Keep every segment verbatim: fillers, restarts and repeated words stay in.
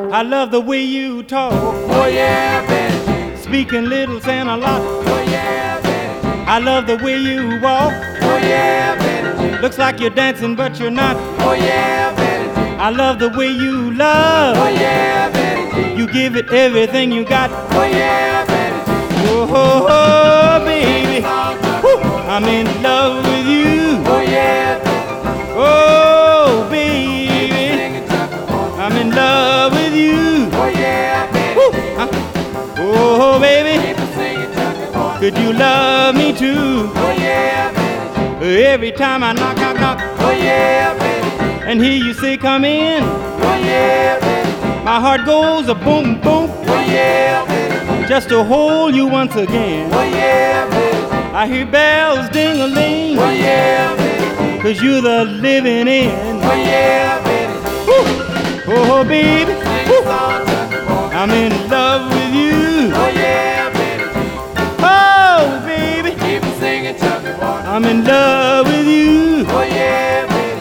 I love the way you talk. Oh yeah, Betty Jean. Speaking little, saying a lot. Oh yeah, Betty Jean. I love the way you walk. Oh yeah, Betty Jean. Looks like you're dancing, but you're not. Oh yeah, Betty Jean. I love the way you love. Oh yeah, Betty Jean. You give it everything you got. Oh yeah, Betty Jean. Oh, oh, oh baby, woo, I'm in love with you. Oh yeah, Betty Oh, baby, I'm in love with you. Oh yeah, Betty Woo, huh? Oh, baby, singing Chucky Boy. could you love me too? Oh yeah, Betty Every time I knock, knock, knock, Oh yeah, Betty and hear you say come in, Oh yeah, Betty my heart goes a boom, boom, Oh yeah, Betty just to hold you once again. Oh yeah, Betty I hear bells ding-a-ling, Oh yeah, Betty cause you're the living end. Oh yeah, Betty Woo. Oh, baby, Sing woo, a song, Chucky Boy. I'm in love with you. Oh yeah, Betty Oh, baby, Keep it singing Chucky Boy. I'm in love with you. Oh yeah, Betty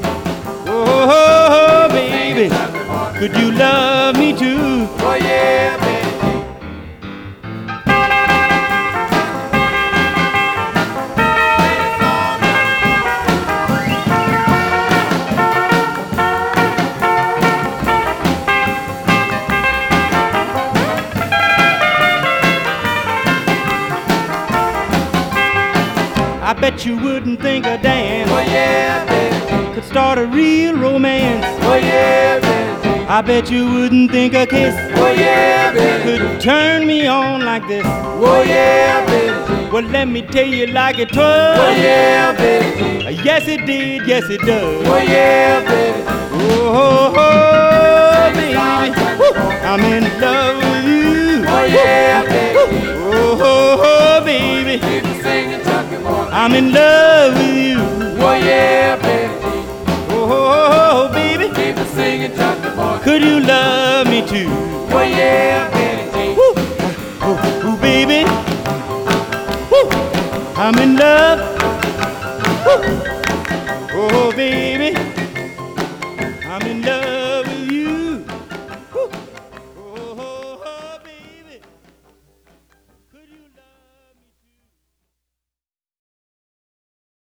Oh, baby, could you love me too? Oh yeah, Betty I bet you wouldn't think a dance Oh yeah, Betty could start a real romance. Oh yeah, Betty I bet you wouldn't think a kiss Oh yeah, Betty could turn me on like this. Oh yeah, Betty Well, let me tell you like it Oh was. yeah, Betty Yes, it did, yes, it does. Oh yeah, Betty Oh, oh, oh, baby, woo, I'm in love with you. Oh yeah, Betty Oh, oh, oh, baby, Keep it singing Chucky Boy. I'm in love with you. Oh yeah, Betty Oh, oh, oh, baby, Keep it singing Chucky Boy. could you love me too? Oh yeah, Betty Woo, oh, oh, baby, woo, I'm in love